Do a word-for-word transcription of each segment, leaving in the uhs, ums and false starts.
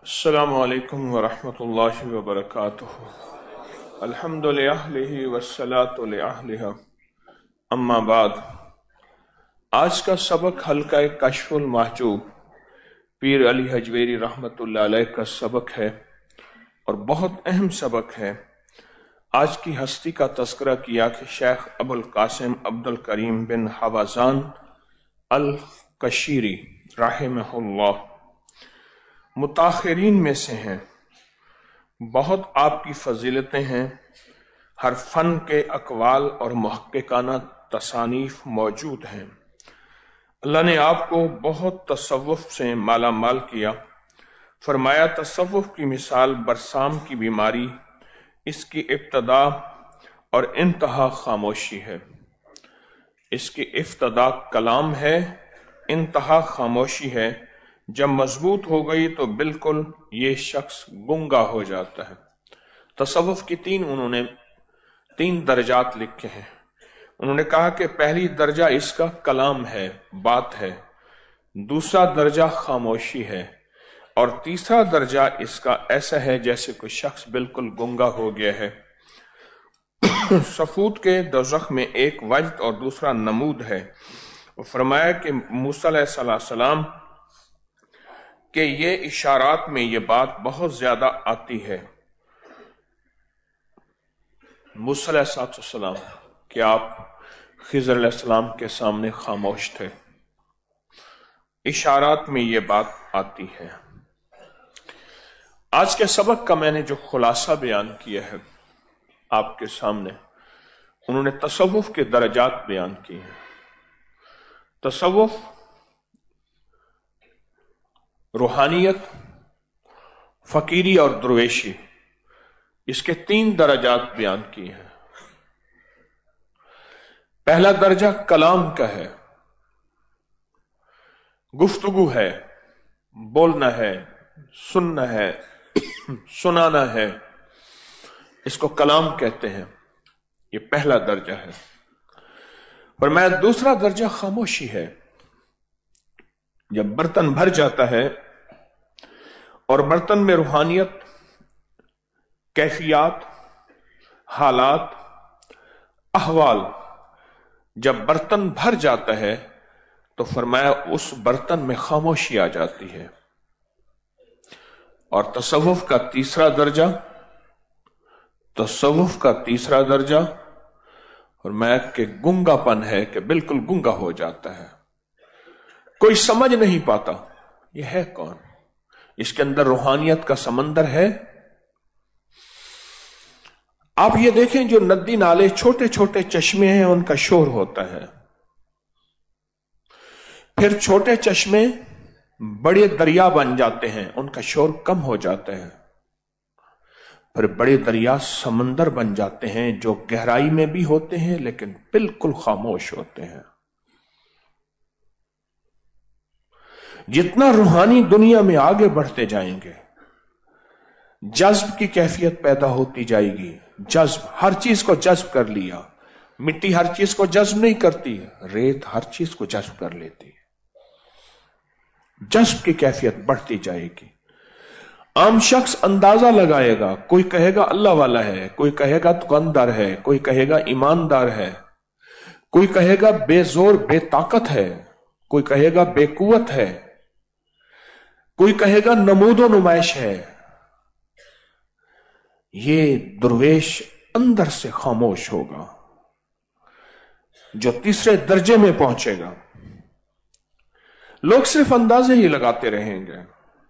السلام علیکم ورحمۃ اللہ وبرکاتہ۔ الحمد للہ والصلاة لأہلہ، اما بعد۔ آج کا سبق حلقہ کشف المحجوب پیر علی حجویری رحمۃ اللہ علیہ کا سبق ہے اور بہت اہم سبق ہے۔ آج کی ہستی کا تذکرہ کیا کہ شیخ ابو القاسم عبد الکریم بن حوازان القشیری رحمہ اللہ متاخرین میں سے ہیں۔ بہت آپ کی فضیلتیں ہیں، ہر فن کے اقوال اور محققانہ تصانیف موجود ہیں۔ اللہ نے آپ کو بہت تصوف سے مالا مال کیا۔ فرمایا تصوف کی مثال برسام کی بیماری، اس کی ابتدا اور انتہا خاموشی ہے۔ اس کی ابتدا کلام ہے، انتہا خاموشی ہے۔ جب مضبوط ہو گئی تو بالکل یہ شخص گنگا ہو جاتا ہے۔ تصوف کی تین انہوں نے تین درجات لکھے ہیں۔ انہوں نے کہا کہ پہلی درجہ اس کا کلام ہے، بات ہے، دوسرا درجہ خاموشی ہے، اور تیسرا درجہ اس کا ایسا ہے جیسے کوئی شخص بالکل گنگا ہو گیا ہے۔ صفوت کے دوزخ میں ایک وجد اور دوسرا نمود ہے۔ فرمایا کہ موسیٰ علیہ السلام کہ یہ اشارات میں یہ بات بہت زیادہ آتی ہے۔ موسیٰ علیہ السلام کہ آپ خضر علیہ السلام کے سامنے خاموش تھے، اشارات میں یہ بات آتی ہے۔ آج کے سبق کا میں نے جو خلاصہ بیان کیا ہے آپ کے سامنے، انہوں نے تصوف کے درجات بیان کیے ہیں۔ تصوف روحانیت، فقیری اور درویشی، اس کے تین درجات بیان کیے ہیں۔ پہلا درجہ کلام کا ہے، گفتگو ہے، بولنا ہے، سننا ہے، سنانا ہے، اس کو کلام کہتے ہیں۔ یہ پہلا درجہ ہے۔ فرمایا دوسرا درجہ خاموشی ہے۔ جب برتن بھر جاتا ہے اور برتن میں روحانیت، کیفیات، حالات، احوال جب برتن بھر جاتا ہے تو فرمایا اس برتن میں خاموشی آ جاتی ہے۔ اور تصوف کا تیسرا درجہ تصوف کا تیسرا درجہ فرمایا کہ گنگا پن ہے، کہ بالکل گنگا ہو جاتا ہے، کوئی سمجھ نہیں پاتا یہ ہے کون۔ اس کے اندر روحانیت کا سمندر ہے۔ آپ یہ دیکھیں جو ندی نالے چھوٹے چھوٹے چشمے ہیں ان کا شور ہوتا ہے، پھر چھوٹے چشمے بڑے دریا بن جاتے ہیں، ان کا شور کم ہو جاتا ہے، پھر بڑے دریا سمندر بن جاتے ہیں جو گہرائی میں بھی ہوتے ہیں لیکن بالکل خاموش ہوتے ہیں۔ جتنا روحانی دنیا میں آگے بڑھتے جائیں گے، جذب کی کیفیت پیدا ہوتی جائے گی۔ جذب، ہر چیز کو جذب کر لیا۔ مٹی ہر چیز کو جذب نہیں کرتی، ریت ہر چیز کو جذب کر لیتی ہے۔ جذب کی کیفیت بڑھتی جائے گی۔ عام شخص اندازہ لگائے گا، کوئی کہے گا اللہ والا ہے، کوئی کہے گا دکاندار ہے، کوئی کہے گا ایماندار ہے، کوئی کہے گا بے زور بے طاقت ہے، کوئی کہے گا بے قوت ہے، کوئی کہے گا نمود و نمائش ہے۔ یہ درویش اندر سے خاموش ہوگا۔ جو تیسرے درجے میں پہنچے گا، لوگ صرف اندازے ہی لگاتے رہیں گے۔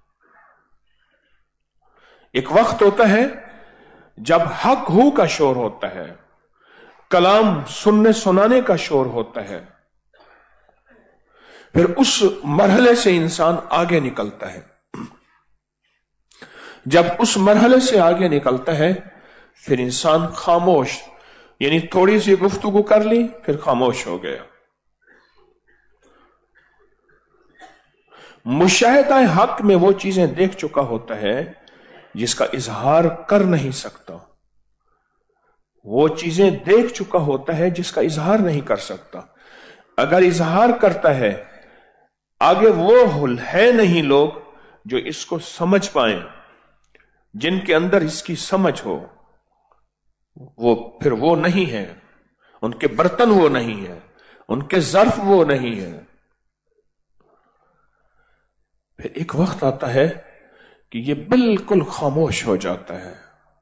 ایک وقت ہوتا ہے جب حق ہو کا شور ہوتا ہے، کلام سننے سنانے کا شور ہوتا ہے، پھر اس مرحلے سے انسان آگے نکلتا ہے۔ جب اس مرحلے سے آگے نکلتا ہے پھر انسان خاموش، یعنی تھوڑی سی گفتگو کر لی پھر خاموش ہو گیا۔ مشاہدہ حق میں وہ چیزیں دیکھ چکا ہوتا ہے جس کا اظہار کر نہیں سکتا، وہ چیزیں دیکھ چکا ہوتا ہے جس کا اظہار نہیں کر سکتا۔ اگر اظہار کرتا ہے، آگے وہ ہے نہیں لوگ جو اس کو سمجھ پائیں، جن کے اندر اس کی سمجھ ہو، وہ پھر وہ نہیں ہے، ان کے برتن وہ نہیں ہے، ان کے ظرف وہ نہیں ہے۔ پھر ایک وقت آتا ہے کہ یہ بالکل خاموش ہو جاتا ہے،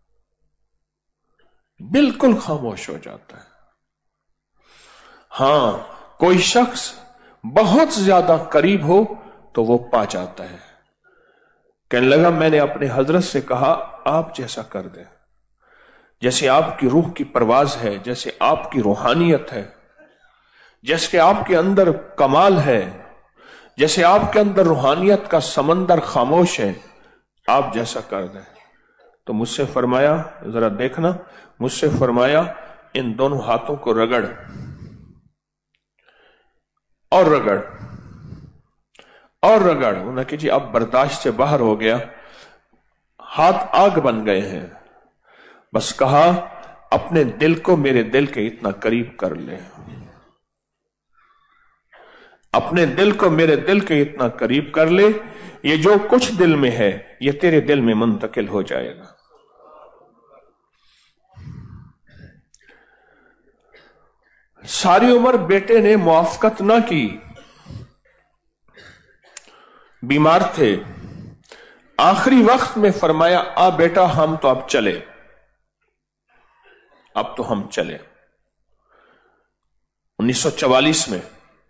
بالکل خاموش ہو جاتا ہے۔ ہاں، کوئی شخص بہت زیادہ قریب ہو تو وہ پا جاتا ہے۔ کہنے لگا میں نے اپنے حضرت سے کہا آپ جیسا کر دیں، جیسے آپ کی روح کی پرواز ہے، جیسے آپ کی روحانیت ہے، جیسے آپ کے اندر کمال ہے، جیسے آپ کے اندر روحانیت کا سمندر خاموش ہے، آپ جیسا کر دیں۔ تو مجھ سے فرمایا، ذرا دیکھنا، مجھ سے فرمایا ان دونوں ہاتھوں کو رگڑ اور رگڑ اور رگڑ۔ انہوں نے کہ جی اب برداشت سے باہر ہو گیا، ہاتھ آگ بن گئے ہیں، بس کہا اپنے دل کو میرے دل کے اتنا قریب کر لے، اپنے دل کو میرے دل کے اتنا قریب کر لے، یہ جو کچھ دل میں ہے یہ تیرے دل میں منتقل ہو جائے گا۔ ساری عمر بیٹے نے موافقت نہ کی، بیمار تھے، آخری وقت میں فرمایا آ بیٹا ہم تو اب چلے، اب تو ہم چلے۔ انیس سو چوالیس میں،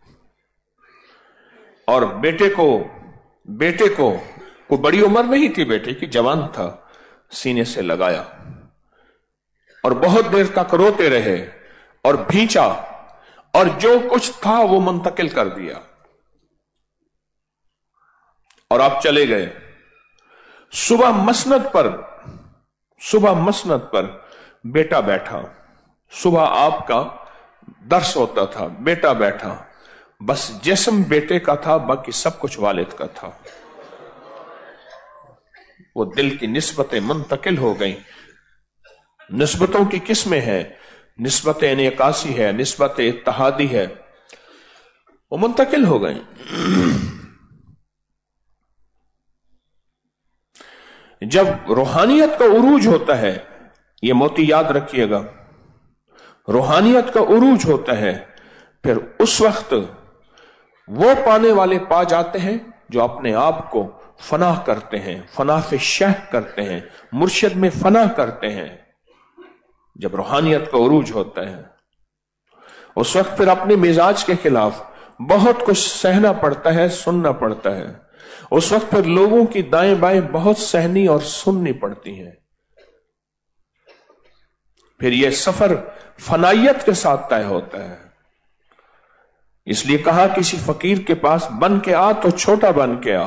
اور بیٹے کو بیٹے کو کوئی بڑی عمر نہیں تھی بیٹے کی، جوان تھا، سینے سے لگایا اور بہت دیر تک روتے رہے اور بھینچا، اور جو کچھ تھا وہ منتقل کر دیا، اور آپ چلے گئے۔ صبح مسند پر صبح مسند پر بیٹا بیٹھا، صبح آپ کا درس ہوتا تھا، بیٹا بیٹھا، بس جسم بیٹے کا تھا، باقی سب کچھ والد کا تھا۔ وہ دل کی نسبتیں منتقل ہو گئیں۔ نسبتوں کی قسمیں ہیں، نسبت انعکاسی ہے، نسبت اتحادی ہے، وہ منتقل ہو گئیں۔ جب روحانیت کا عروج ہوتا ہے، یہ موتی یاد رکھیے گا، روحانیت کا عروج ہوتا ہے، پھر اس وقت وہ پانے والے پا جاتے ہیں جو اپنے آپ کو فنا کرتے ہیں، فنا فی شہ کرتے ہیں، مرشد میں فنا کرتے ہیں۔ جب روحانیت کا عروج ہوتا ہے اس وقت پھر اپنے مزاج کے خلاف بہت کچھ سہنا پڑتا ہے، سننا پڑتا ہے۔ اس وقت پھر لوگوں کی دائیں بائیں بہت سہنی اور سننی پڑتی ہیں۔ پھر یہ سفر فنائیت کے ساتھ طے ہوتا ہے۔ اس لیے کہا کسی فقیر کے پاس بن کے آ تو چھوٹا بن کے آ،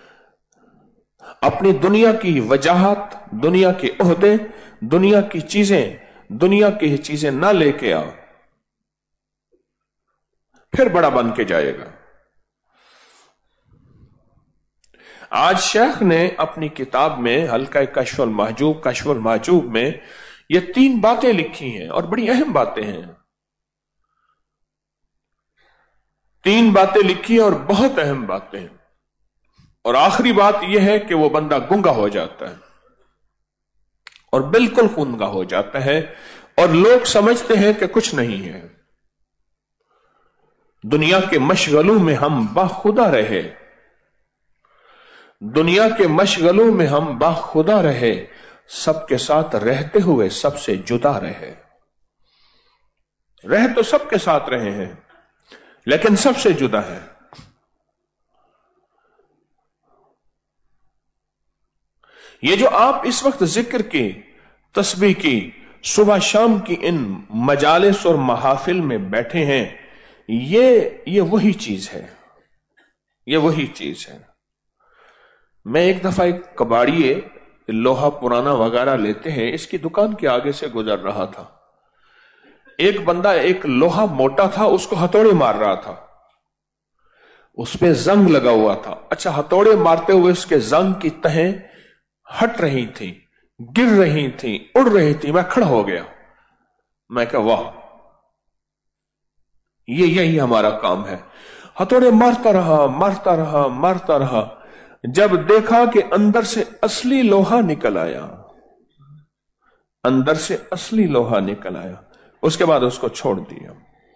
اپنی دنیا کی وجاہت، دنیا کے عہدے، دنیا کی چیزیں دنیا کی چیزیں نہ لے کے آ، پھر بڑا بن کے جائے گا۔ آج شیخ نے اپنی کتاب میں حلقہ کشف المحجوب کشف المحجوب میں یہ تین باتیں لکھی ہیں، اور بڑی اہم باتیں ہیں۔ تین باتیں لکھی اور بہت اہم باتیں ہیں، اور آخری بات یہ ہے کہ وہ بندہ گنگا ہو جاتا ہے، اور بالکل گنگا ہو جاتا ہے، اور لوگ سمجھتے ہیں کہ کچھ نہیں ہے۔ دنیا کے مشغلوں میں ہم باخدا رہے، دنیا کے مشغلوں میں ہم باخدا رہے، سب کے ساتھ رہتے ہوئے سب سے جدا رہے۔ رہ تو سب کے ساتھ رہے ہیں لیکن سب سے جدا ہے۔ یہ جو آپ اس وقت ذکر کی، تسبیح کی، صبح شام کی ان مجالس اور محافل میں بیٹھے ہیں، یہ یہ وہی چیز ہے، یہ وہی چیز ہے۔ میں ایک دفعہ ایک کباڑیے لوہا پرانا وغیرہ لیتے ہیں، اس کی دکان کے آگے سے گزر رہا تھا۔ ایک بندہ ایک لوہا موٹا تھا، اس کو ہتھوڑے مار رہا تھا، اس پہ زنگ لگا ہوا تھا۔ اچھا، ہتھوڑے مارتے ہوئے اس کے زنگ کی تہیں ہٹ رہی تھی، گر رہی تھی، اڑ رہی تھی۔ میں کھڑا ہو گیا، میں کہا واہ، یہ یہی ہمارا کام ہے۔ ہتھوڑے مارتا رہا مارتا رہا مارتا رہا جب دیکھا کہ اندر سے اصلی لوہا نکل آیا، اندر سے اصلی لوہا نکل آیا، اس کے بعد اس کو چھوڑ دیا۔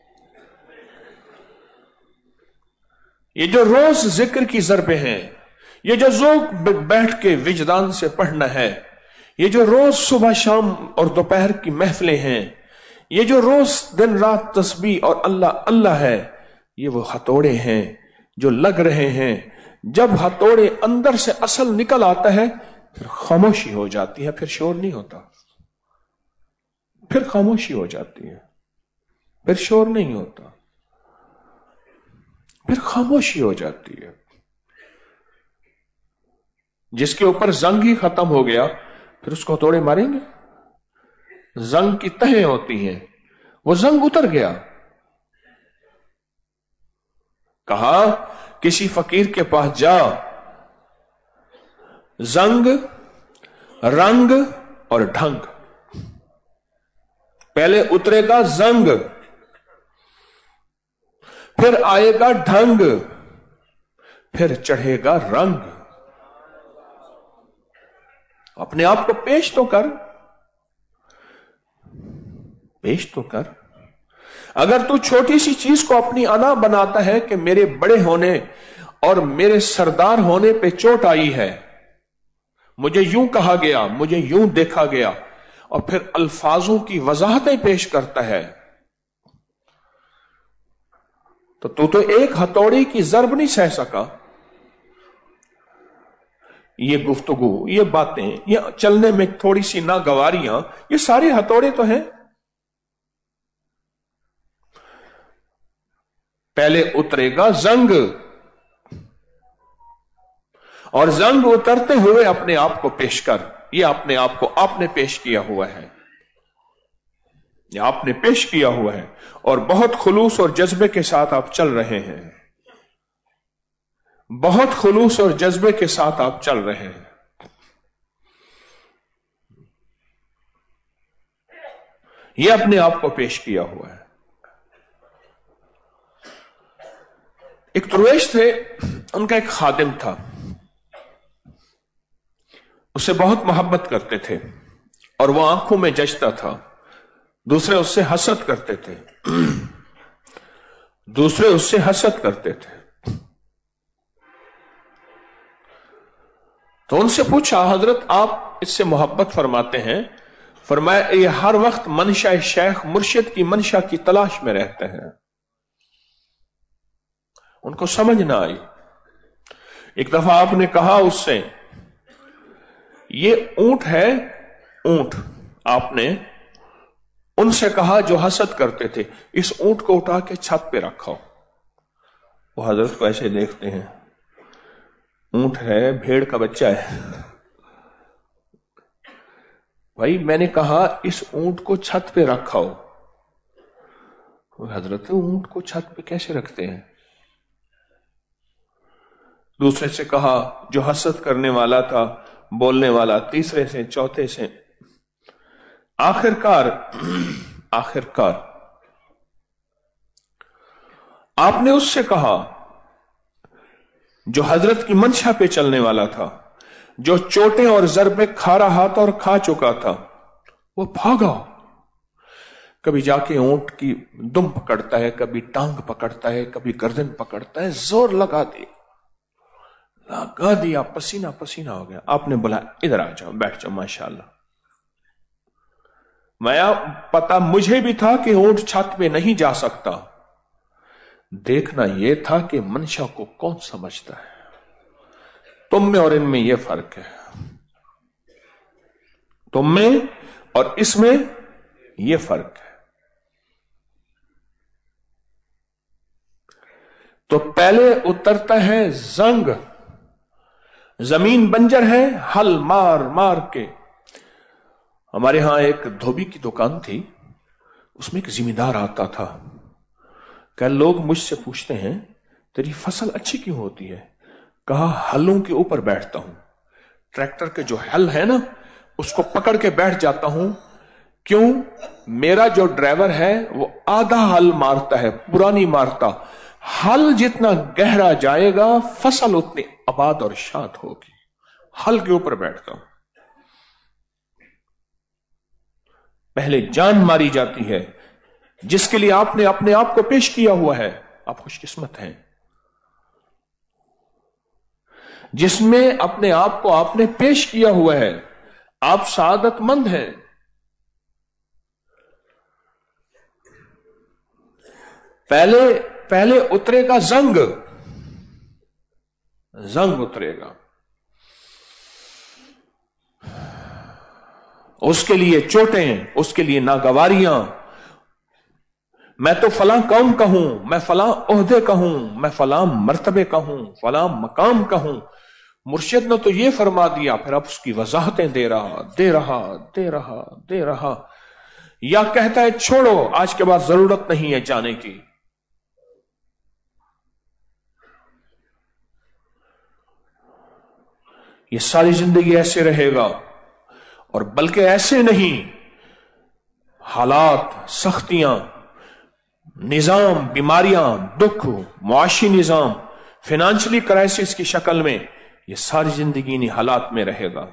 یہ جو روز ذکر کی ضربیں ہیں، یہ جو ذوق بیٹھ کے وجدان سے پڑھنا ہے، یہ جو روز صبح شام اور دوپہر کی محفلیں ہیں، یہ جو روز دن رات تسبیح اور اللہ اللہ ہے، یہ وہ ہتھوڑے ہیں جو لگ رہے ہیں۔ جب ہتھوڑے اندر سے اصل نکل آتا ہے پھر خاموشی ہو جاتی ہے، پھر شور نہیں ہوتا، پھر خاموشی ہو جاتی ہے، پھر شور نہیں ہوتا، پھر خاموشی ہو جاتی ہے۔ جس کے اوپر زنگ ہی ختم ہو گیا پھر اس کو ہتھوڑے ماریں گے؟ زنگ کی تہیں ہوتی ہیں، وہ زنگ اتر گیا۔ کہا کسی فقیر کے پاس جا، زنگ، رنگ اور ڈھنگ، پہلے اترے گا زنگ، پھر آئے گا ڈھنگ، پھر چڑھے گا رنگ۔ اپنے آپ کو پیش تو کر، پیش تو کر۔ اگر تو چھوٹی سی چیز کو اپنی انا بناتا ہے کہ میرے بڑے ہونے اور میرے سردار ہونے پہ چوٹ آئی ہے، مجھے یوں کہا گیا، مجھے یوں دیکھا گیا، اور پھر الفاظوں کی وضاحتیں پیش کرتا ہے، تو تو تو ایک ہتھوڑی کی ضرب نہیں سہ سکا۔ یہ گفتگو، یہ باتیں، یہ چلنے میں تھوڑی سی ناگواریاں، یہ سارے ہتھوڑے تو ہیں۔ پہلے اترے گا زنگ، اور زنگ اترتے ہوئے اپنے آپ کو پیش کر۔ یہ اپنے آپ کو آپ نے پیش کیا ہوا ہے، یہ آپ نے پیش کیا ہوا ہے، اور بہت خلوص اور جذبے کے ساتھ آپ چل رہے ہیں، بہت خلوص اور جذبے کے ساتھ آپ چل رہے ہیں۔ یہ اپنے آپ کو پیش کیا ہوا ہے۔ ایک درویش تھے، ان کا ایک خادم تھا، اسے بہت محبت کرتے تھے، اور وہ آنکھوں میں جچتا تھا۔ دوسرے اس سے حسد کرتے تھے، دوسرے اس سے حسد کرتے تھے۔ تو ان سے پوچھا، حضرت آپ اس سے محبت فرماتے ہیں؟ فرمایا یہ ہر وقت منشا شیخ مرشد کی منشا کی تلاش میں رہتے ہیں۔ ان کو سمجھ نہ آئی۔ ایک دفعہ آپ نے کہا اس سے، یہ اونٹ ہے، اونٹ۔ آپ نے ان سے کہا جو حسد کرتے تھے، اس اونٹ کو اٹھا کے چھت پہ رکھو۔ وہ حضرت کو ایسے دیکھتے ہیں، اونٹ ہے، بھیڑ کا بچہ ہے۔ بھائی میں نے کہا اس اونٹ کو چھت پہ رکھو۔ حضرت اونٹ کو چھت پہ کیسے رکھتے ہیں؟ دوسرے سے کہا جو حسد کرنے والا تھا، بولنے والا، تیسرے سے، چوتھے سے، آخر کار آخر کار آپ نے اس سے کہا جو حضرت کی منشا پہ چلنے والا تھا، جو چوٹیں اور ضربیں کھا رہا تھا اور کھا چکا تھا، وہ بھاگا۔ کبھی جا کے اونٹ کی دم پکڑتا ہے، کبھی ٹانگ پکڑتا ہے، کبھی گردن پکڑتا ہے، زور لگا دیا لگا دیا پسینہ پسینہ ہو گیا۔ آپ نے بولا ادھر آ جاؤ، بیٹھ جاؤ، ماشاءاللہ۔ میں پتا مجھے بھی تھا کہ اونٹ چھت پہ نہیں جا سکتا، دیکھنا یہ تھا کہ منشا کو کون سمجھتا ہے۔ تم میں اور ان میں یہ فرق ہے، تم میں اور اس میں یہ فرق ہے۔ تو پہلے اترتا ہے زنگ، زمین بنجر ہے، ہل مار مار کے۔ ہمارے ہاں ایک دھوبی کی دکان تھی، اس میں ایک زمیندار آتا تھا۔ کہ لوگ مجھ سے پوچھتے ہیں تیری فصل اچھی کیوں ہوتی ہے؟ کہا ہلوں کے اوپر بیٹھتا ہوں، ٹریکٹر کے جو ہل ہے نا اس کو پکڑ کے بیٹھ جاتا ہوں۔ کیوں؟ میرا جو ڈرائیور ہے وہ آدھا ہل مارتا ہے، پورا نہیں مارتا، ہل جتنا گہرا جائے گا فصل اتنی آباد اور شاد ہوگی. ہل کے اوپر بیٹھتا ہوں. پہلے جان ماری جاتی ہے جس کے لیے آپ نے اپنے آپ کو پیش کیا ہوا ہے. آپ خوش قسمت ہیں جس میں اپنے آپ کو آپ نے پیش کیا ہوا ہے. آپ سعادت مند ہیں. پہلے پہلے اترے گا زنگ زنگ اترے گا. اس کے لیے چوٹیں, اس کے لیے ناگواریاں. میں تو فلاں قوم کا ہوں, میں فلاں عہدے کا ہوں, میں فلاں مرتبے کا ہوں, فلاں مقام کا ہوں. مرشد نے تو یہ فرما دیا, پھر اب اس کی وضاحتیں دے رہا دے رہا دے رہا دے رہا یا کہتا ہے چھوڑو آج کے بعد ضرورت نہیں ہے جانے کی. یہ ساری زندگی ایسے رہے گا. اور بلکہ ایسے نہیں, حالات, سختیاں, نظام, بیماریاں, دکھ, معاشی نظام, فائنانشلی کرائسس کی شکل میں, یہ ساری زندگی انہی حالات میں رہے گا.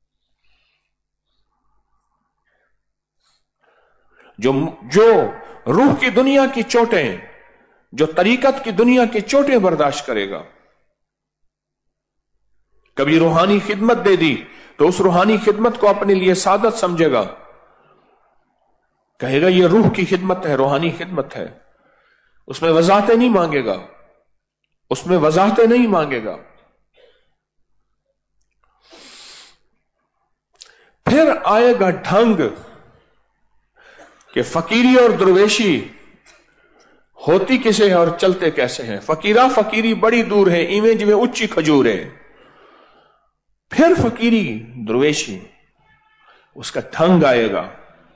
جو جو روح کی دنیا کی چوٹیں, جو طریقت کی دنیا کی چوٹیں برداشت کرے گا, کبھی روحانی خدمت دے دی تو اس روحانی خدمت کو اپنے لیے سعادت سمجھے گا, کہے گا یہ روح کی خدمت ہے, روحانی خدمت ہے. اس میں وضاحتیں نہیں مانگے گا, اس میں وضاحتیں نہیں مانگے گا. پھر آئے گا ڈھنگ کہ فقیری اور درویشی ہوتی کسے ہے اور چلتے کیسے ہیں. فقیرہ فقیری بڑی دور ہے, ایویں جویں اچھی کھجور ہے. پھر فقیری درویشی, اس کا ڈھنگ آئے گا.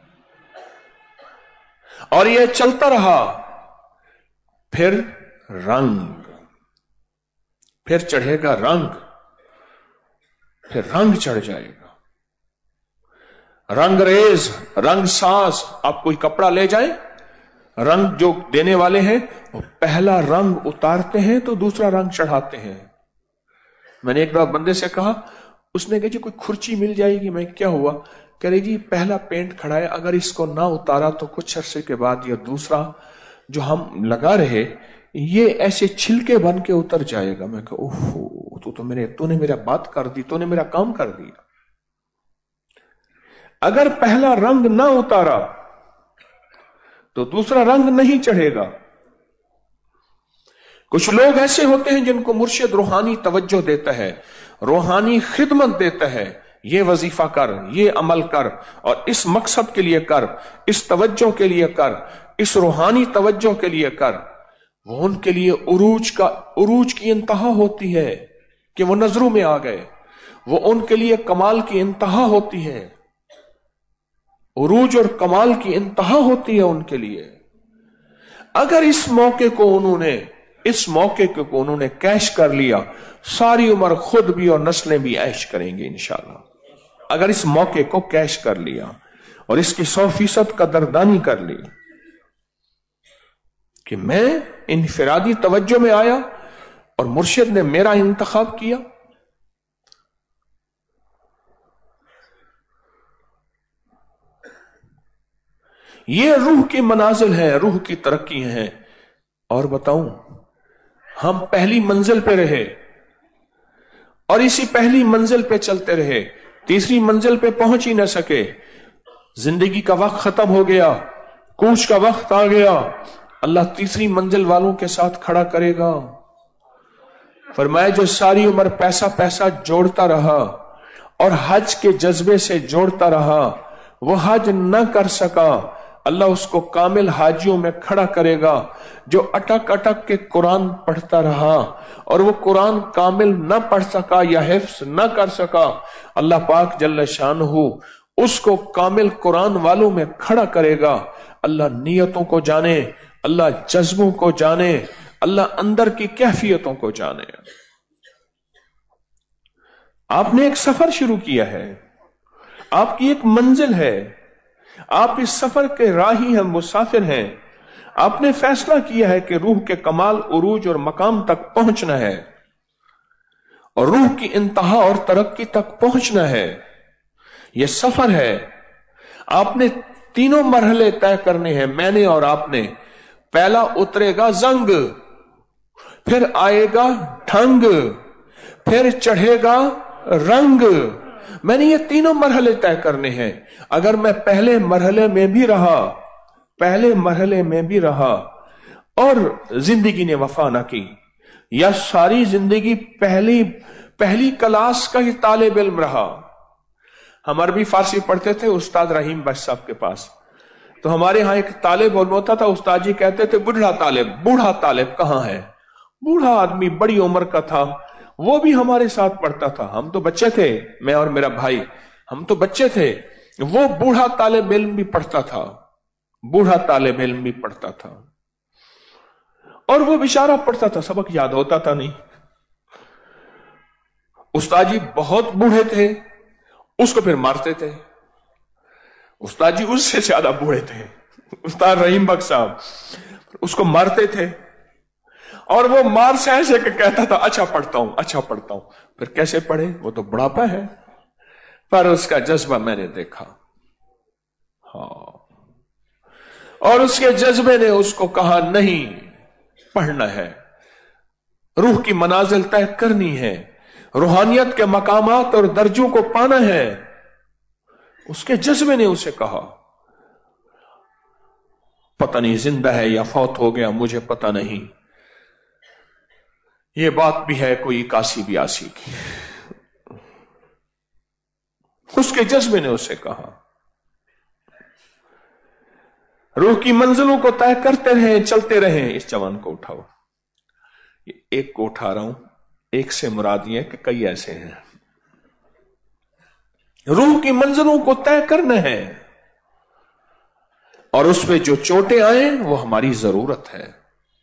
اور یہ چلتا رہا. پھر رنگ, پھر چڑھے گا رنگ, پھر رنگ چڑھ جائے گا. رنگ ریز, رنگ ساز. آپ کوئی کپڑا لے جائیں, رنگ جو دینے والے ہیں وہ پہلا رنگ اتارتے ہیں تو دوسرا رنگ چڑھاتے ہیں. میں نے ایک بار بندے سے کہا, اس نے کہا جی کوئی کھرچی مل جائے گی. میں کیا ہوا؟ کہہ رہی جی پہلا پینٹ کھڑا ہے, اگر اس کو نہ اتارا تو کچھ عرصے کے بعد یہ دوسرا جو ہم لگا رہے یہ ایسے چھلکے بن کے اتر جائے گا. میں کہا اوہ تو تو میرے تو نے میرا بات کر دی, تو نے میرا کام کر دیا. اگر پہلا رنگ نہ اتارا تو دوسرا رنگ نہیں چڑھے گا. کچھ لوگ ایسے ہوتے ہیں جن کو مرشد روحانی توجہ دیتا ہے, روحانی خدمت دیتا ہے, یہ وظیفہ کر, یہ عمل کر, اور اس مقصد کے لیے کر, اس توجہ کے لیے کر, اس روحانی توجہ کے لیے کر. وہ ان کے لیے عروج کا عروج کی انتہا ہوتی ہے کہ وہ نظروں میں آ گئے. وہ ان کے لیے کمال کی انتہا ہوتی ہے, عروج اور کمال کی انتہا ہوتی ہے ان کے لیے. اگر اس موقع کو انہوں نے اس موقع کو انہوں نے کیش کر لیا, ساری عمر خود بھی اور نسلیں بھی عیش کریں گے انشاءاللہ. اگر اس موقع کو کیش کر لیا اور اس کی سو فیصد قدردانی کر لی کہ میں انفرادی توجہ میں آیا اور مرشد نے میرا انتخاب کیا. یہ روح کی منازل ہے, روح کی ترقی ہیں. اور بتاؤں, ہم پہلی منزل پہ رہے اور اسی پہلی منزل پہ چلتے رہے, تیسری منزل پہ پہنچ ہی نہ سکے. زندگی کا وقت ختم ہو گیا, کوچ کا وقت آ گیا, اللہ تیسری منزل والوں کے ساتھ کھڑا کرے گا. فرمایا جو ساری عمر پیسہ پیسہ جوڑتا رہا اور حج کے جذبے سے جوڑتا رہا, وہ حج نہ کر سکا, اللہ اس کو کامل حاجیوں میں کھڑا کرے گا. جو اٹک اٹک کے قرآن پڑھتا رہا اور وہ قرآن کامل نہ پڑھ سکا یا حفظ نہ کر سکا, اللہ پاک جل شانہ اس کو کامل قرآن والوں میں کھڑا کرے گا. اللہ نیتوں کو جانے, اللہ جذبوں کو جانے, اللہ اندر کی کیفیتوں کو جانے. آپ نے ایک سفر شروع کیا ہے, آپ کی ایک منزل ہے, آپ اس سفر کے راہی ہیں, مسافر ہیں. آپ نے فیصلہ کیا ہے کہ روح کے کمال، عروج اور مقام تک پہنچنا ہے اور روح کی انتہا اور ترقی تک پہنچنا ہے. یہ سفر ہے. آپ نے تینوں مرحلے طے کرنے ہیں، میں نے اور آپ نے. پہلا اترے گا زنگ، پھر آئے گا ڈھنگ، پھر چڑھے گا رنگ. میں نے یہ تینوں مرحلے طے کرنے ہیں. اگر میں پہلے مرحلے میں بھی رہا پہلے مرحلے میں بھی رہا اور زندگی نے وفا نہ کی، یا ساری زندگی پہلی پہلی کلاس کا ہی طالب علم رہا. ہم عربی فارسی پڑھتے تھے استاد رحیم بخش صاحب کے پاس، تو ہمارے ہاں ایک طالب علم ہوتا تھا، استاد جی کہتے تھے بوڑھا طالب. بوڑھا طالب کہاں ہے؟ بوڑھا آدمی بڑی عمر کا تھا، وہ بھی ہمارے ساتھ پڑھتا تھا. ہم تو بچے تھے، میں اور میرا بھائی، ہم تو بچے تھے. وہ بوڑھا طالب علم بھی پڑھتا تھا بوڑھا طالب علم بھی پڑھتا تھا اور وہ بیچارہ پڑھتا تھا، سبق یاد ہوتا تھا نہیں. استاد جی بہت بوڑھے تھے، اس کو پھر مارتے تھے. استاد جی اس سے زیادہ بوڑھے تھے، استاد رحیم بخش صاحب، اس کو مارتے تھے اور وہ مار سے ایسے کہ کہتا تھا اچھا پڑھتا ہوں اچھا پڑھتا ہوں. پھر کیسے پڑھے؟ وہ تو بڑھاپا ہے. پر اس کا جذبہ میں نے دیکھا، ہاں، اور اس کے جذبے نے اس کو کہا نہیں، پڑھنا ہے، روح کی منازل طے کرنی ہے، روحانیت کے مقامات اور درجوں کو پانا ہے. اس کے جذبے نے اسے کہا. پتہ نہیں زندہ ہے یا فوت ہو گیا، مجھے پتہ نہیں. یہ بات بھی ہے کوئی اکاسی بیاسی کی. اس کے جذبے نے اسے کہا. روح کی منزلوں کو طے کرتے رہیں، چلتے رہیں. اس جوان کو اٹھاؤ. ایک کو اٹھا رہا ہوں، ایک سے مراد یہ کہ کئی ایسے ہیں. روح کی منزلوں کو طے کرنا ہے اور اس پہ جو چوٹیں آئیں وہ ہماری ضرورت ہے.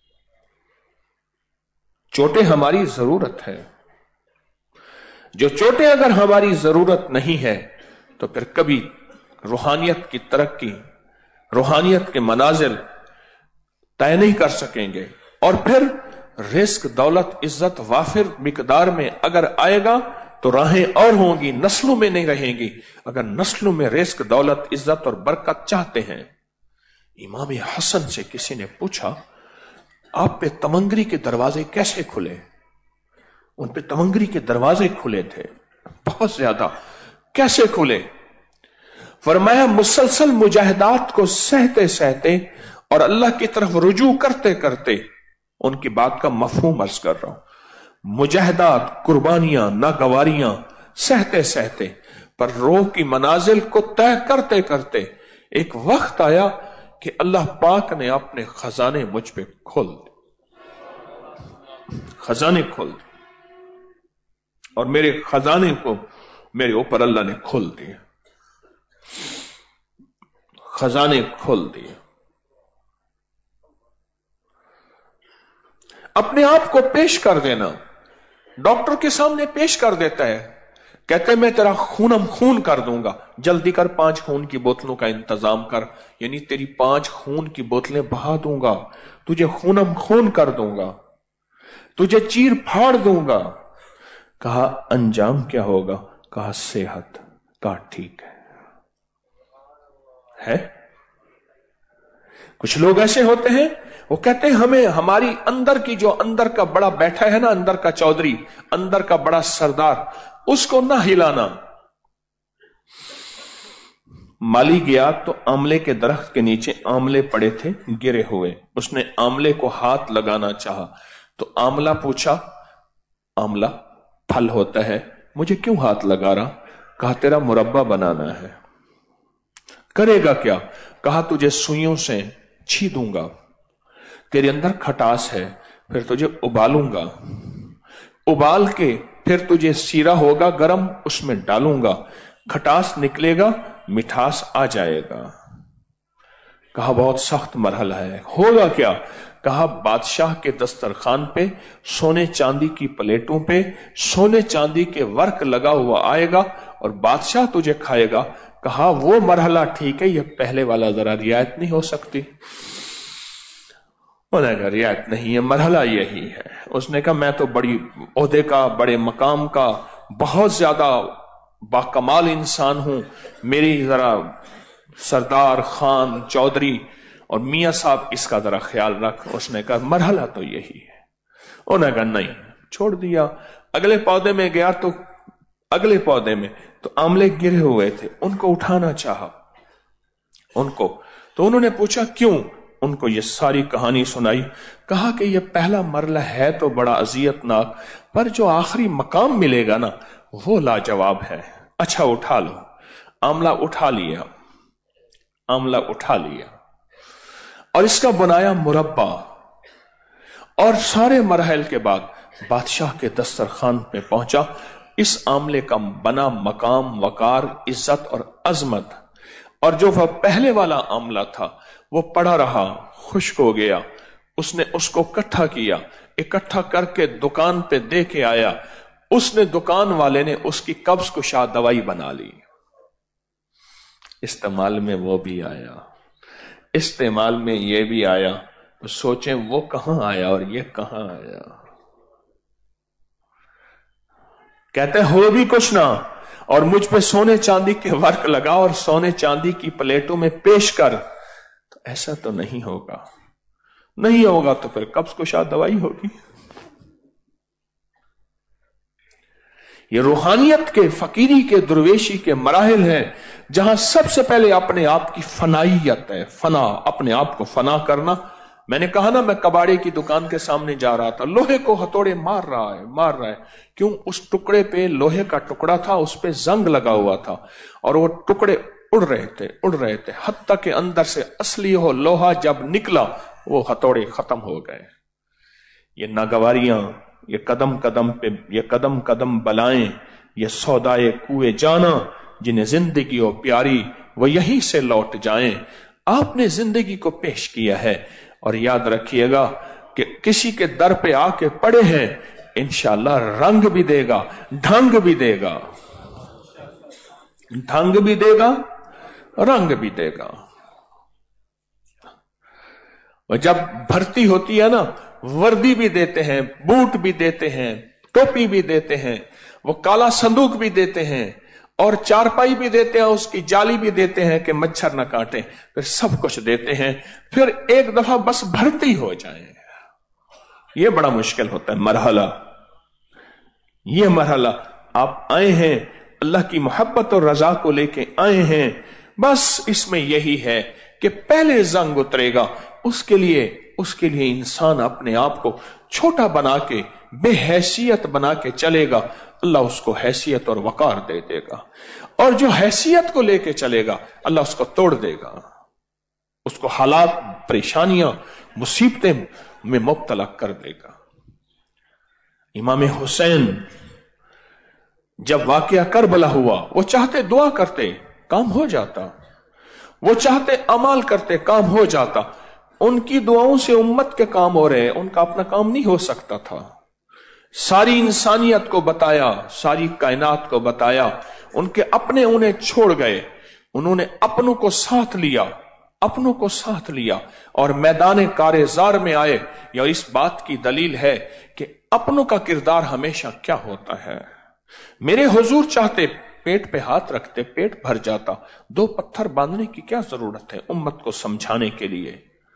چوٹیں ہماری ضرورت ہے. جو چوٹیں اگر ہماری ضرورت نہیں ہے تو پھر کبھی روحانیت کی ترقی، روحانیت کے منازل طے نہیں کر سکیں گے. اور پھر رزق، دولت، عزت وافر مقدار میں اگر آئے گا تو راہیں اور ہوں گی، نسلوں میں نہیں رہیں گی. اگر نسلوں میں رزق، دولت، عزت اور برکت چاہتے ہیں. امام حسن سے کسی نے پوچھا آپ پہ تمنگری کے دروازے کیسے کھلے؟ ان پہ تمنگری کے دروازے کھلے تھے بہت زیادہ. کیسے کھلے؟ فرمایا مسلسل مجاہدات کو سہتے سہتے اور اللہ کی طرف رجوع کرتے کرتے. ان کی بات کا مفہوم عرض کر رہا ہوں. مجاہدات، قربانیاں، ناگواریاں سہتے سہتے پر روح کی منازل کو طے کرتے کرتے ایک وقت آیا کہ اللہ پاک نے اپنے خزانے مجھ پہ کھول دی. خزانے کھول دی اور میرے خزانے کو میرے اوپر اللہ نے کھول دیے. خزانے کھول دیے. اپنے آپ کو پیش کر دینا. ڈاکٹر کے سامنے پیش کر دیتا ہے، کہتے میں تیرا خونم خون کر دوں گا، جلدی کر پانچ خون کی بوتلوں کا انتظام کر، یعنی تیری پانچ خون کی بوتلیں بہا دوں گا، تجھے خونم خون کر دوں گا، تجھے چیر پھاڑ دوں گا. کہا انجام کیا ہوگا؟ کہا صحت. کہا ٹھیک ہے. ہے کچھ لوگ ایسے ہوتے ہیں، وہ کہتے ہیں ہمیں ہماری اندر کی جو اندر کا بڑا بیٹھا ہے نا، اندر کا چودھری، اندر کا بڑا سردار، اس کو نہ ہلانا. مالی گیا تو آملے کے درخت کے نیچے آملے پڑے تھے گرے ہوئے. اس نے آملے کو ہاتھ لگانا چاہا تو آملہ پوچھا، آملہ پھل ہوتا ہے، مجھے کیوں ہاتھ لگا رہا؟ کہا تیرا مربع بنانا ہے. کرے گا کیا؟ کہا تجھے سوئیوں سے چھی دوں گا، تیرے اندر کھٹاس ہے، پھر تجھے ابالوں گا، ابال کے پھر تجھے سیرا ہوگا گرم، اس میں ڈالوں گا، کھٹاس نکلے گا، مٹھاس آ جائے گا. کہا بہت سخت مرحلہ ہے، ہوگا کیا؟ کہا بادشاہ کے دسترخوان پہ سونے چاندی کی پلیٹوں پہ سونے چاندی کے ورق لگا ہوا آئے گا اور بادشاہ تجھے کھائے گا. کہا وہ مرحلہ ٹھیک ہے، یہ پہلے والا ذرا رعایت نہیں ہو سکتی؟ انہوں نے کہا رعایت نہیں ہے، مرحلہ یہی ہے۔ اس نے کہا میں تو بڑی عہدے کا، بڑے مقام کا، بہت زیادہ باکمال انسان ہوں، میری ذرا سردار، خان، چودھری اور میاں صاحب اس کا ذرا خیال رکھ۔ اس نے کہا مرحلہ تو یہی ہے۔ انہوں نے کہا نہیں، چھوڑ دیا۔ اگلے پودے میں گیا تو اگلے پودے میں تو آملے گرے ہوئے تھے، ان کو اٹھانا چاہا ان کو، تو انہوں نے پوچھا کیوں؟ ان کو یہ ساری کہانی سنائی۔ کہا کہ یہ پہلا مرحلہ ہے تو بڑا اذیت ناک، پر جو آخری مقام ملے گا نا وہ لاجواب ہے۔ اچھا اٹھا لو۔ آملہ اٹھا لیا، آملہ اٹھا لیا اور اس کا بنایا مربع، اور سارے مراحل کے بعد بادشاہ کے دسترخوان پہ پہنچا۔ اس آملے کا بنا مقام، وقار، عزت اور عظمت، اور جو وہ پہلے والا آملہ تھا وہ پڑا رہا، خشک ہو گیا۔ اس نے اس کو اکٹھا کیا، اکٹھا کر کے دکان پہ دے کے آیا۔ اس نے دکان والے نے اس کی قبض کشا دوائی بنا لی۔ استعمال میں وہ بھی آیا، استعمال میں یہ بھی آیا۔ تو سوچیں وہ کہاں آیا اور یہ کہاں آیا؟ کہتے ہیں ہو بھی کچھ نہ، اور مجھ پہ سونے چاندی کے ورق لگا اور سونے چاندی کی پلیٹوں میں پیش کر، تو ایسا تو نہیں ہوگا، نہیں ہوگا تو پھر قبض کشا دوائی ہوگی۔ یہ روحانیت کے، فقیری کے، درویشی کے مراحل ہیں، جہاں سب سے پہلے اپنے آپ کی فنائیت ہے، فنا، اپنے آپ کو فنا کرنا۔ میں نے کہا نا میں کباڑے کی دکان کے سامنے جا رہا تھا، لوہے کو ہتھوڑے مار رہا ہے مار رہا ہے کیوں؟ اس ٹکڑے پہ، لوہے کا ٹکڑا تھا، اس پہ زنگ لگا ہوا تھا اور وہ ٹکڑے اڑ رہے تھے اڑ رہے تھے حتیٰ کہ اندر سے اصلی ہو لوہا جب نکلا وہ ہتھوڑے ختم ہو گئے۔ یہ ناگواریاں، یہ قدم قدم پہ، یہ قدم قدم بلائیں، یہ سودائے کوئے جانا، جنہیں زندگی ہو پیاری وہ یہیں سے لوٹ جائیں۔ آپ نے زندگی کو پیش کیا ہے، اور یاد رکھیے گا کہ کسی کے در پہ آ کے پڑے ہیں، انشاءاللہ رنگ بھی دے گا، ڈھنگ بھی دے گا، ڈھنگ بھی دے گا، رنگ بھی دے گا۔ اور جب بھرتی ہوتی ہے نا، وردی بھی دیتے ہیں، بوٹ بھی دیتے ہیں، ٹوپی بھی دیتے ہیں، وہ کالا صندوق بھی دیتے ہیں، اور چارپائی بھی دیتے ہیں، اس کی جالی بھی دیتے ہیں کہ مچھر نہ کاٹیں، پھر سب کچھ دیتے ہیں، پھر ایک دفعہ بس بھرتی ہو جائیں۔ یہ بڑا مشکل ہوتا ہے مرحلہ، یہ مرحلہ۔ آپ آئے ہیں اللہ کی محبت اور رضا کو لے کے آئے ہیں، بس اس میں یہی ہے کہ پہلے زنگ اترے گا، اس کے لیے اس کے لیے انسان اپنے آپ کو چھوٹا بنا کے، بے حیثیت بنا کے چلے گا، اللہ اس کو حیثیت اور وقار دے دے گا، اور جو حیثیت کو لے کے چلے گا اللہ اس کو توڑ دے گا، اس کو حالات، پریشانیاں، مصیبتیں میں مبتلا کر دے گا۔ امام حسین جب واقعہ کربلا ہوا، وہ چاہتے دعا کرتے کام ہو جاتا، وہ چاہتے عمل کرتے کام ہو جاتا، ان کی دعاؤں سے امت کے کام ہو رہے، ان کا اپنا کام نہیں ہو سکتا تھا۔ ساری انسانیت کو بتایا، ساری کائنات کو بتایا، ان کے اپنے انہیں چھوڑ گئے، انہوں نے اپنوں کو ساتھ لیا، اپنوں کو ساتھ لیا اور میدان کارزار میں آئے۔ یا اس بات کی دلیل ہے کہ اپنوں کا کردار ہمیشہ کیا ہوتا ہے۔ میرے حضور چاہتے پیٹ پہ ہاتھ رکھتے، پیٹ بھر جاتا، دو پتھر باندھنے کی کیا ضرورت ہے امت کو سمجھانے کے لیے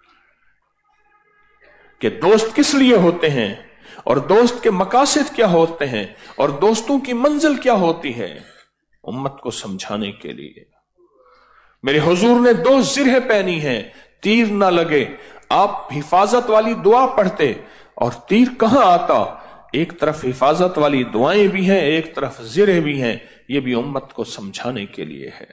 کہ دوست کس لیے ہوتے ہیں، اور دوست کے مقاصد کیا ہوتے ہیں، اور دوستوں کی منزل کیا ہوتی ہے، امت کو سمجھانے کے لیے۔ میرے حضور نے دو زرہیں پہنی ہیں، تیر نہ لگے، آپ حفاظت والی دعا پڑھتے اور تیر کہاں آتا؟ ایک طرف حفاظت والی دعائیں بھی ہیں، ایک طرف زرہیں بھی ہیں، یہ بھی امت کو سمجھانے کے لیے ہے۔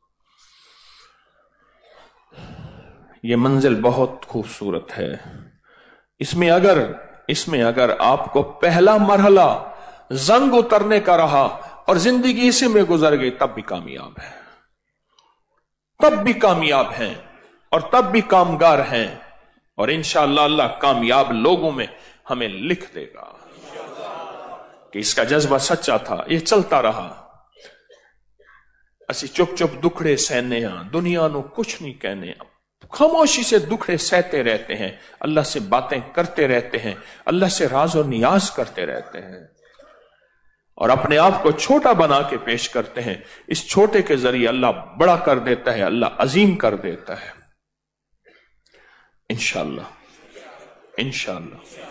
یہ منزل بہت خوبصورت ہے، اس میں اگر اس میں اگر آپ کو پہلا مرحلہ زنگ اترنے کا رہا اور زندگی اسی میں گزر گئی، تب بھی کامیاب ہے، تب بھی کامیاب ہیں، اور تب بھی کامگار ہیں، اور انشاءاللہ اللہ کامیاب لوگوں میں ہمیں لکھ دے گا کہ اس کا جذبہ سچا تھا۔ یہ چلتا رہا، اسی چپ چپ دکھڑے سہنے ہاں، دنیا نو کچھ نہیں کہنے، خاموشی سے دکھڑے سہتے رہتے ہیں، اللہ سے باتیں کرتے رہتے ہیں، اللہ سے راز و نیاز کرتے رہتے ہیں اور اپنے آپ کو چھوٹا بنا کے پیش کرتے ہیں۔ اس چھوٹے کے ذریعے اللہ بڑا کر دیتا ہے، اللہ عظیم کر دیتا ہے انشاءاللہ انشاءاللہ۔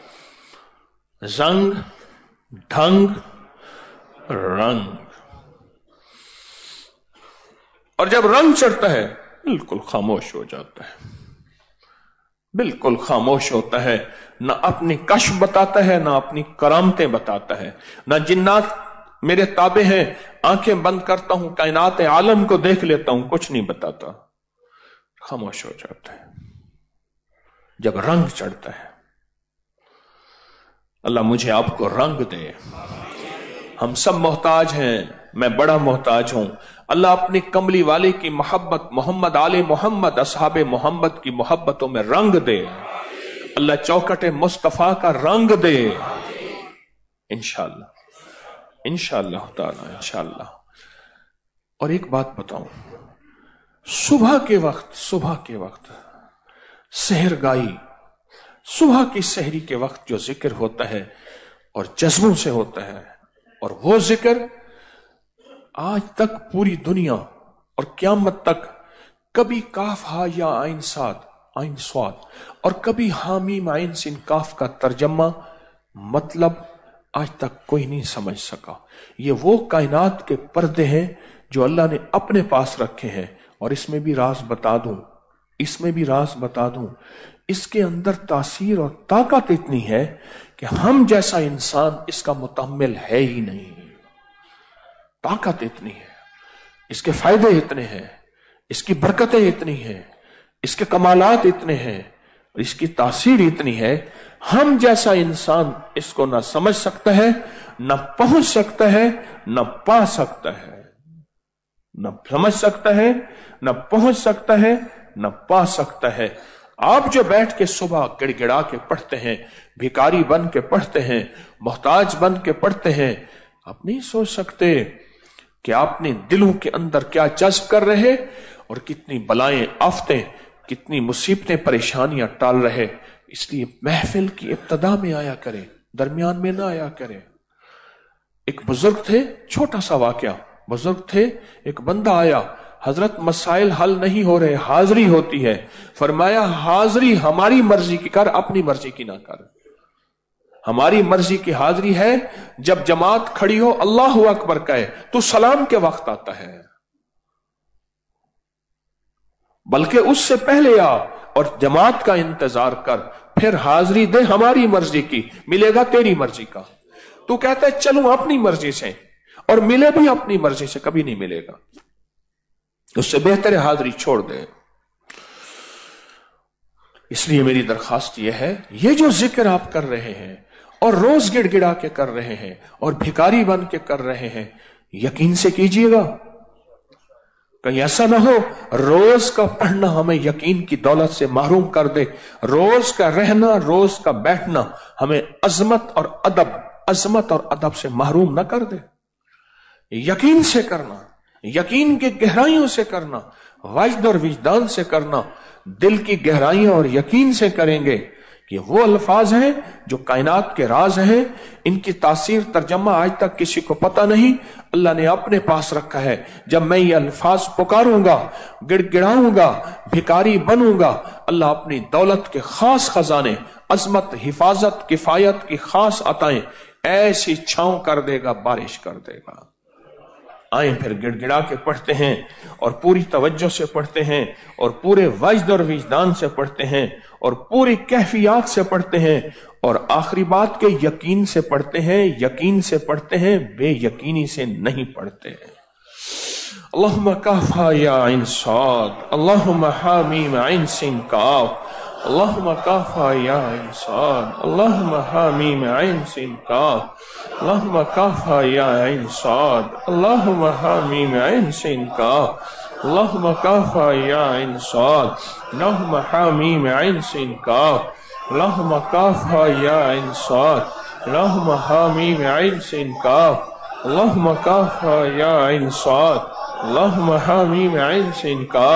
زنگ، ڈھنگ، رنگ، اور جب رنگ چڑھتا ہے بالکل خاموش ہو جاتا ہے، بالکل خاموش ہوتا ہے، نہ اپنی کشف بتاتا ہے، نہ اپنی کرامتیں بتاتا ہے، نہ جنات میرے تابع ہیں، آنکھیں بند کرتا ہوں کائنات عالم کو دیکھ لیتا ہوں، کچھ نہیں بتاتا، خاموش ہو جاتا ہے جب رنگ چڑھتا ہے۔ اللہ مجھے آپ کو رنگ دے۔ ہم سب محتاج ہیں، میں بڑا محتاج ہوں۔ اللہ اپنی کملی والے کی محبت، محمد آل محمد، اصحاب محمد کی محبتوں میں رنگ دے۔ اللہ چوکٹ مصطفیٰ کا رنگ دے انشاءاللہ انشاءاللہ تعالی انشاءاللہ۔ اور ایک بات بتاؤں، صبح کے وقت صبح کے وقت سحر گائی، صبح کی سحری کے وقت جو ذکر ہوتا ہے اور جذبوں سے ہوتا ہے، اور وہ ذکر آج تک پوری دنیا اور قیامت تک کبھی کاف ہا یا عین صاد عین صاد اور کبھی حامیم عین سین کاف کا ترجمہ مطلب آج تک کوئی نہیں سمجھ سکا۔ یہ وہ کائنات کے پردے ہیں جو اللہ نے اپنے پاس رکھے ہیں، اور اس میں بھی راز بتا دوں اس میں بھی راز بتا دوں اس کے اندر تاثیر اور طاقت اتنی ہے کہ ہم جیسا انسان اس کا متحمل ہے ہی نہیں۔ طاقت اتنی ہے، اس کے فائدے اتنے ہیں، اس کی برکتیں اتنی ہیں، اس کے کمالات اتنے ہیں، اور اس کی تاثیر اتنی ہے، ہم جیسا انسان اس کو نہ سمجھ سکتا ہے، نہ پہنچ سکتا ہے، نہ پا سکتا ہے، نہ سمجھ سکتا ہے، نہ پہنچ سکتا ہے، نہ پا سکتا ہے۔ آپ جو بیٹھ کے صبح گڑ گڑا کے پڑھتے ہیں، بھکاری بن کے پڑھتے ہیں، محتاج بن کے پڑھتے ہیں، آپ نہیں سوچ سکتے کہ آپ نے دلوں کے اندر کیا جذب کر رہے اور کتنی بلائیں آفتیں، کتنی مصیبتیں پریشانیاں ٹال رہے۔ اس لیے محفل کی ابتدا میں آیا کرے، درمیان میں نہ آیا کرے۔ ایک بزرگ تھے، چھوٹا سا واقعہ، بزرگ تھے، ایک بندہ آیا، حضرت مسائل حل نہیں ہو رہے، حاضری ہوتی ہے۔ فرمایا حاضری ہماری مرضی کی کر، اپنی مرضی کی نہ کر۔ ہماری مرضی کی حاضری ہے جب جماعت کھڑی ہو اللہ اکبر کہے تو سلام کے وقت آتا ہے، بلکہ اس سے پہلے آ اور جماعت کا انتظار کر، پھر حاضری دے ہماری مرضی کی، ملے گا تیری مرضی کا۔ تو کہتا ہے چلوں اپنی مرضی سے، اور ملے بھی اپنی مرضی سے، کبھی نہیں ملے گا۔ اس سے بہتر ہے حاضری چھوڑ دے۔ اس لیے میری درخواست یہ ہے، یہ جو ذکر آپ کر رہے ہیں اور روز گڑ گڑا کے کر رہے ہیں اور بھکاری بن کے کر رہے ہیں، یقین سے کیجئے گا۔ کہیں ایسا نہ ہو روز کا پڑھنا ہمیں یقین کی دولت سے محروم کر دے، روز کا رہنا، روز کا بیٹھنا ہمیں عظمت اور ادب عظمت اور ادب سے محروم نہ کر دے۔ یقین سے کرنا، یقین کی گہرائیوں سے کرنا، وجد اور وجدان سے کرنا، دل کی گہرائیوں اور یقین سے کریں گے کہ وہ الفاظ ہیں جو کائنات کے راز ہیں، ان کی تاثیر ترجمہ آج تک کسی کو پتہ نہیں، اللہ نے اپنے پاس رکھا ہے۔ جب میں یہ الفاظ پکاروں گا، گڑ گڑاؤں گا، بھکاری بنوں گا، اللہ اپنی دولت کے خاص خزانے، عظمت، حفاظت، کفایت کی خاص عطائیں ایسی چھاؤں کر دے گا، بارش کر دے گا۔ آئیں پھر گڑ گڑا کے پڑھتے ہیں اور پوری توجہ سے پڑھتے ہیں اور پورے وجد اور وجدان سے پڑھتے ہیں اور پوری کیفیات سے پڑھتے ہیں، اور آخری بات کے یقین سے پڑھتے ہیں، یقین سے پڑھتے ہیں، بے یقینی سے نہیں پڑھتے ہیں۔ اللہم کافا یا عین صاد، اللہم حامیم عین سین کاف، اللہم کافا یا عین صاد، اللہم حامیم عین سین کاف، اللہم کافا یا عین صاد، اللہم حامیم عین سین کاف، اللہم کافا یا عین صاد، اللہم حامیم عین سین کاف، اللہم کافا یا عین صاد، اللہم حامیم عین سین کاف، اللہم کافا یا عین صاد، اللہم حامیم عین سین کاف،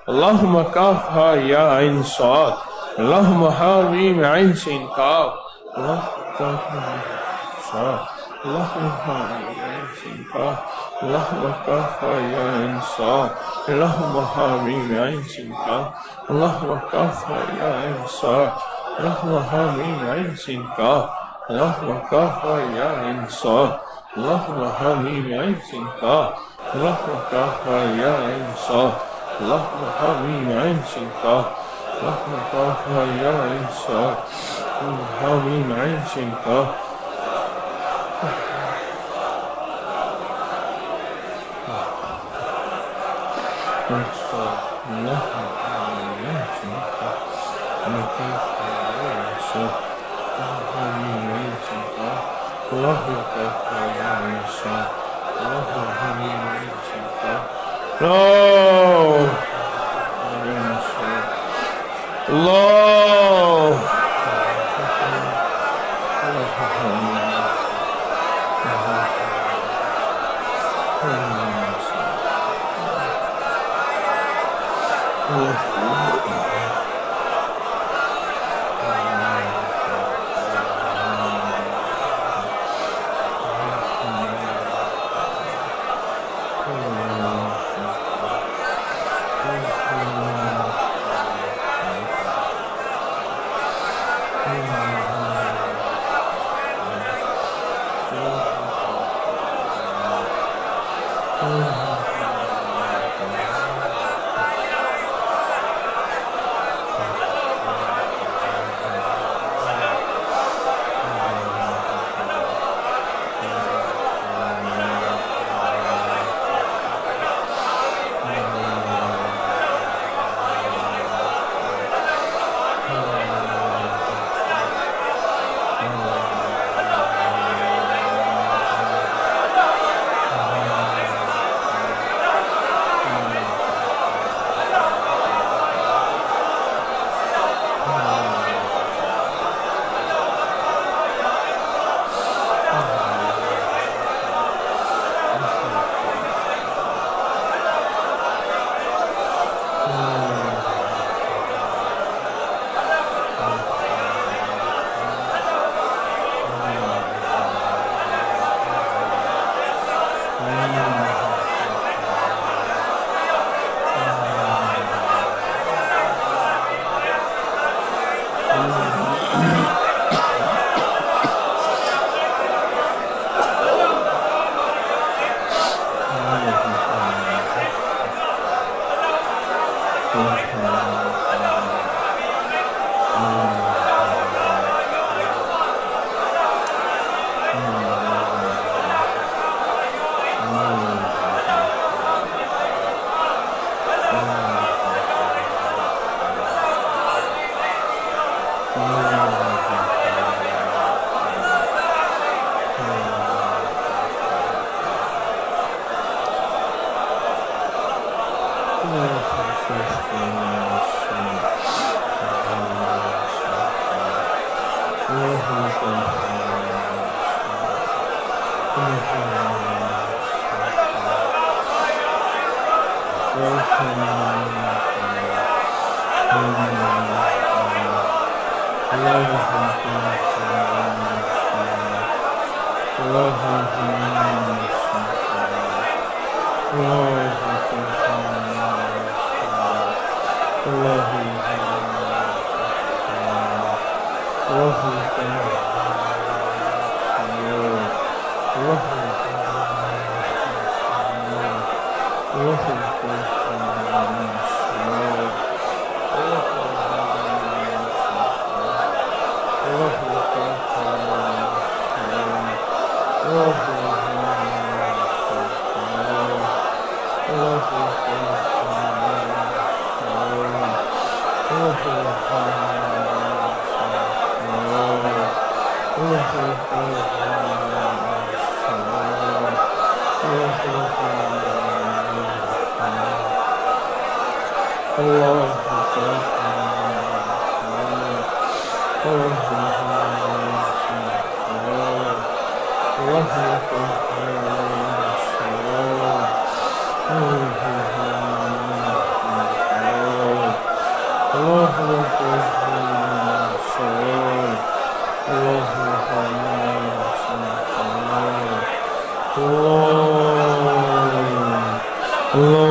اللهم كافها يا عين صاد. اللهم حاميم عين سين كاف. اللهم كافها صاد. اللهم حاميم عين سين كاف. اللهم كافها يا عين صاد. اللهم حاميم عين سين كاف. اللهم كافها يا عين صاد. اللهم حاميم عين سين كاف. اللهم كافها يا عين صاد. اللهم حاميم عين سين كاف. اللهم كافها يا عين صاد. اللهم حاميم عين سين كاف. اللهم كافها يا عين صاد. اللهم حاميم عين سين كاف. No. Allah.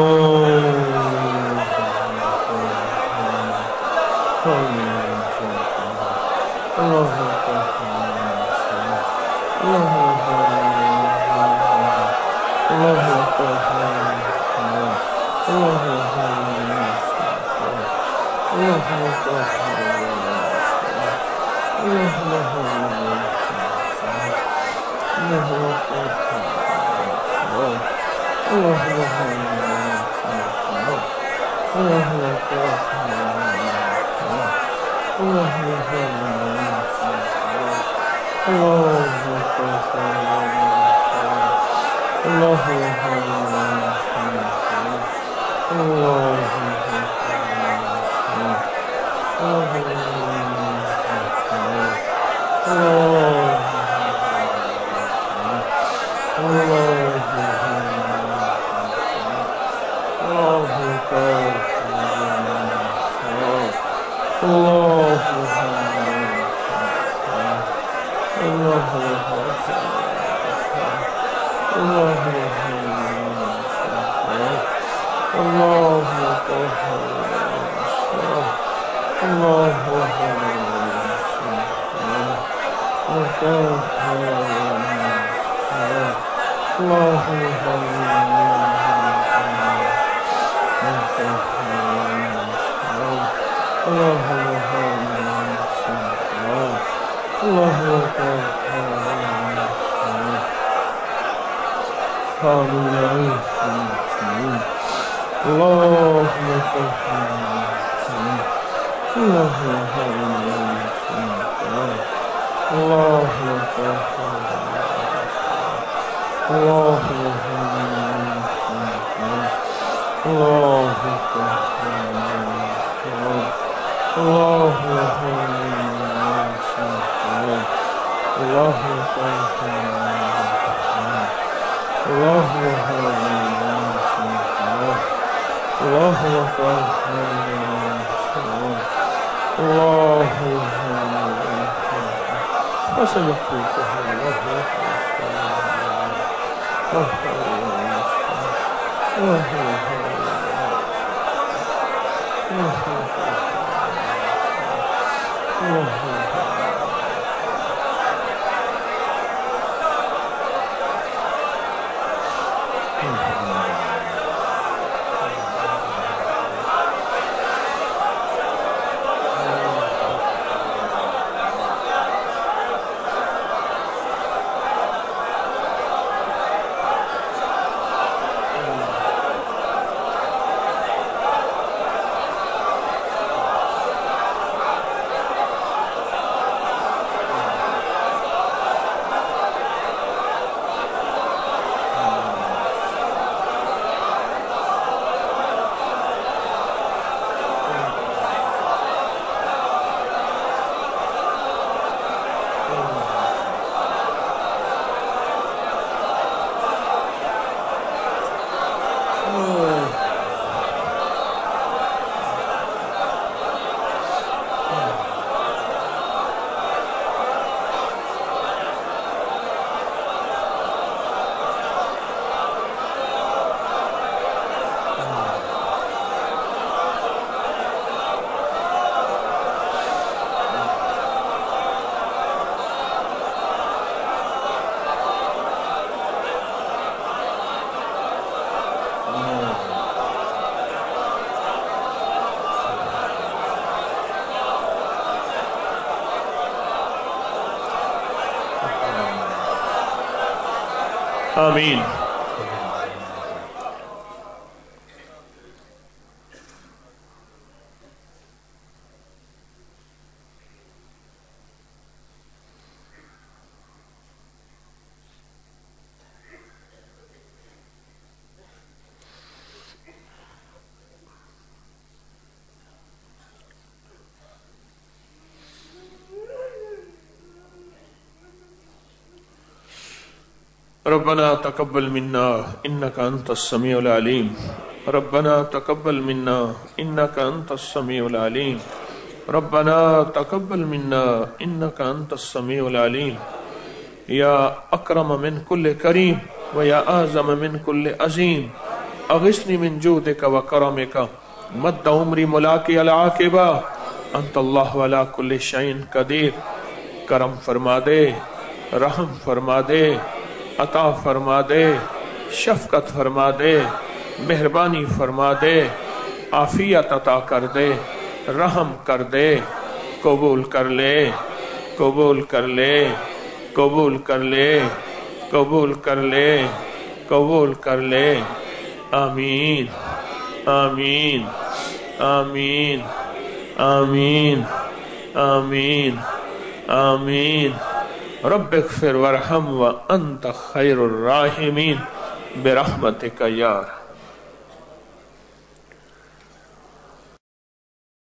आमीन। रब्बना तकब्बल मिन्ना इन्नका अंतस समीउल अलीम। रब्बना तकब्बल मिन्ना इन्नका अंतस समीउल अलीम। रब्बना तकब्बल मिन्ना इन्नका अंतस समीउल अलीम। या अकरम मिन कुल्ल करीम व या आज़म मिन कुल्ल अज़ीम اغثنی من جودک و کرمک مد عمری ملاقی العاقبہ انت اللہ ولا کل شیء قدیر. کرم فرما دے، رحم فرما دے، عطا فرما دے، شفقت فرما دے، مہربانی فرما دے، عافیت عطا کر دے، رحم کر دے. قبول کر لے، قبول کر لے، قبول کر لے، قبول کر لے، قبول کر لے. آمین آمین آمین آمین آمین آمین. رب اغفر وارحم وانت خیر الراحمین برحمتک یا